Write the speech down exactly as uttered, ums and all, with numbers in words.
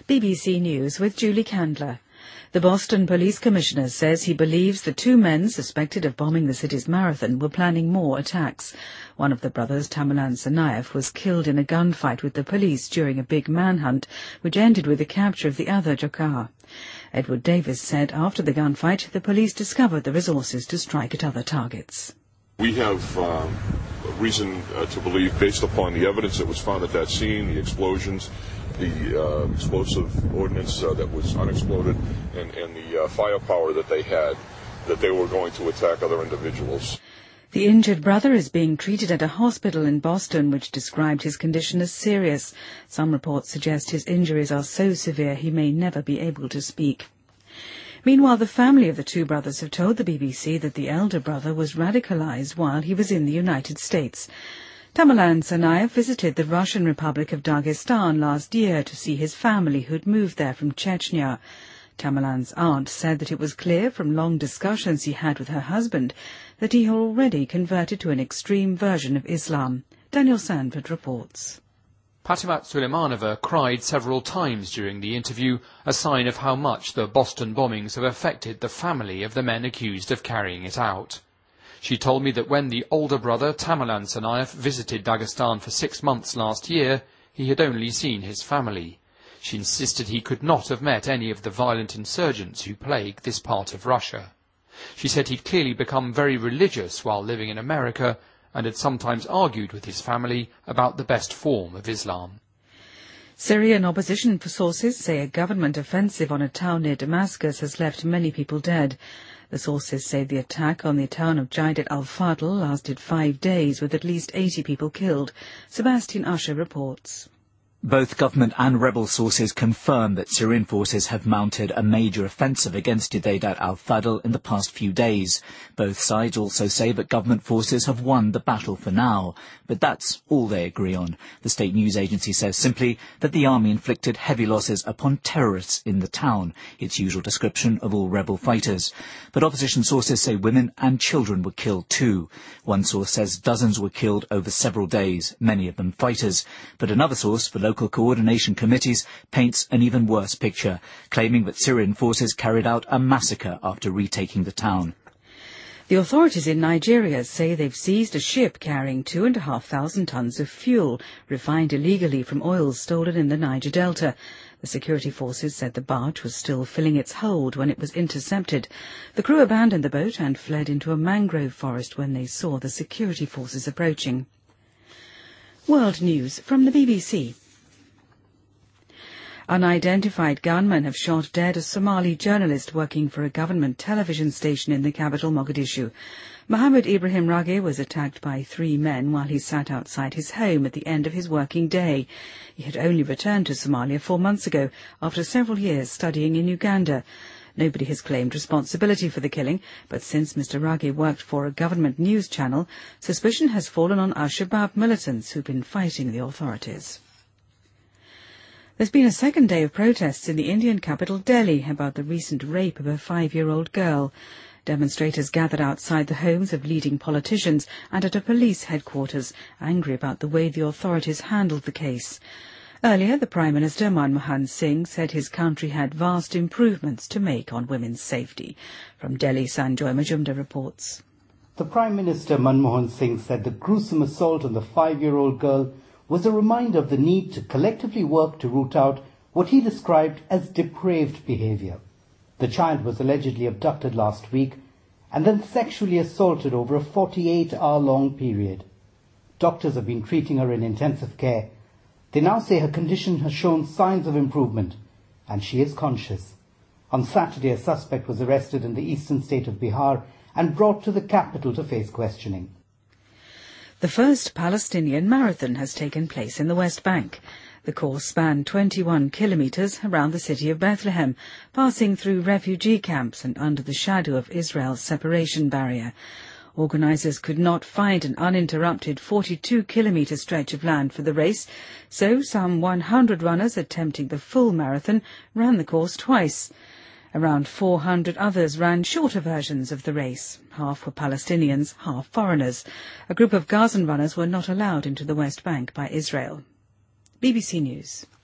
B B C News with Julie Candler. The Boston Police Commissioner says he believes the two men suspected of bombing the city's marathon were planning more attacks. One of the brothers, Tamerlan Tsarnaev, was killed in a gunfight with the police during a big manhunt, which ended with the capture of the other, Dzhokhar. Edward Davis said after the gunfight, the police discovered the resources to strike at other targets. We have um, reason uh, to believe, based upon the evidence that was found at that scene, the explosions, the uh, explosive ordnance uh, that was unexploded, and, and the uh, firepower that they had, that they were going to attack other individuals. The injured brother is being treated at a hospital in Boston, which described his condition as serious. Some reports suggest his injuries are so severe he may never be able to speak. Meanwhile, the family of the two brothers have told the B B C that the elder brother was radicalized while he was in the United States. Tamerlan Tsarnaev visited the Russian Republic of Dagestan last year to see his family who had moved there from Chechnya. Tamerlan's aunt said that it was clear from long discussions he had with her husband that he had already converted to an extreme version of Islam. Daniel Sanford reports. Patimat Suleimanova cried several times during the interview, a sign of how much the Boston bombings have affected the family of the men accused of carrying it out. She told me that when the older brother, Tamerlan Tsarnaev, visited Dagestan for six months last year, he had only seen his family. She insisted he could not have met any of the violent insurgents who plague this part of Russia. She said he'd clearly become very religious while living in America and had sometimes argued with his family about the best form of Islam. Syrian opposition sources say a government offensive on a town near Damascus has left many people dead. The sources say the attack on the town of Jaidat al-Fadl lasted five days with at least eighty people killed. Sebastian Usher reports. Both government and rebel sources confirm that Syrian forces have mounted a major offensive against Jaidat al-Fadl in the past few days. Both sides also say that government forces have won the battle for now, but that's all they agree on. The state news agency says simply that the army inflicted heavy losses upon terrorists in the town, its usual description of all rebel fighters. But opposition sources say women and children were killed too. One source says dozens were killed over several days, many of them fighters. But another source, for local coordination committees, paints an even worse picture, claiming that Syrian forces carried out a massacre after retaking the town. The authorities in Nigeria say they've seized a ship carrying two and a half thousand tons of fuel, refined illegally from oil stolen in the Niger Delta. The security forces said the barge was still filling its hold when it was intercepted. The crew abandoned the boat and fled into a mangrove forest when they saw the security forces approaching. World News from the B B C. Unidentified gunmen have shot dead a Somali journalist working for a government television station in the capital, Mogadishu. Mohammed Ibrahim Rage was attacked by three men while he sat outside his home at the end of his working day. He had only returned to Somalia four months ago after several years studying in Uganda. Nobody has claimed responsibility for the killing, but since Mister Rage worked for a government news channel, suspicion has fallen on Al-Shabaab militants who've been fighting the authorities. There's been a second day of protests in the Indian capital, Delhi, about the recent rape of a five-year-old girl. Demonstrators gathered outside the homes of leading politicians and at a police headquarters, angry about the way the authorities handled the case. Earlier, the Prime Minister, Manmohan Singh, said his country had vast improvements to make on women's safety. From Delhi, Sanjoy Majumdar reports. The Prime Minister, Manmohan Singh, said the gruesome assault on the five-year-old girl was a reminder of the need to collectively work to root out what he described as depraved behavior. The child was allegedly abducted last week and then sexually assaulted over a forty-eight hour long period. Doctors have been treating her in intensive care. They now say her condition has shown signs of improvement and she is conscious. On Saturday, a suspect was arrested in the eastern state of Bihar and brought to the capital to face questioning. The first Palestinian marathon has taken place in the West Bank. The course spanned twenty-one kilometres around the city of Bethlehem, passing through refugee camps and under the shadow of Israel's separation barrier. Organisers could not find an uninterrupted forty-two kilometre stretch of land for the race, so some one hundred runners attempting the full marathon ran the course twice. Around four hundred others ran shorter versions of the race. Half were Palestinians, half foreigners. A group of Gazan runners were not allowed into the West Bank by Israel. B B C News.